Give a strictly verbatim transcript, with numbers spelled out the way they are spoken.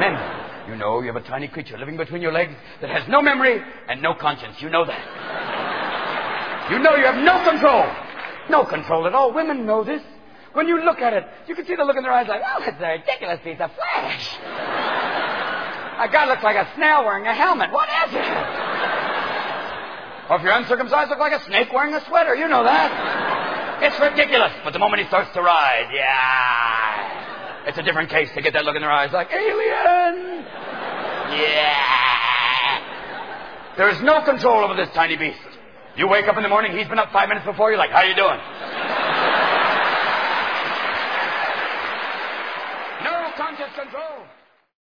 Men, you know you have a tiny creature living between your legs that has no memory and no conscience. You know that. You know you have no control. No control at all. Women know this. When you look at it, you can see the look in their eyes like, oh, it's a ridiculous piece of flesh. A guy looks like a snail wearing a helmet. What is it? Or if you're uncircumcised, look like a snake wearing a sweater. You know that. It's ridiculous. But the moment he starts to ride, yeah. It's a different case to get that look in their eyes like, alien. Yeah. There is no control over this tiny beast. You wake up in the morning, he's been up five minutes before, you're like, how you doing?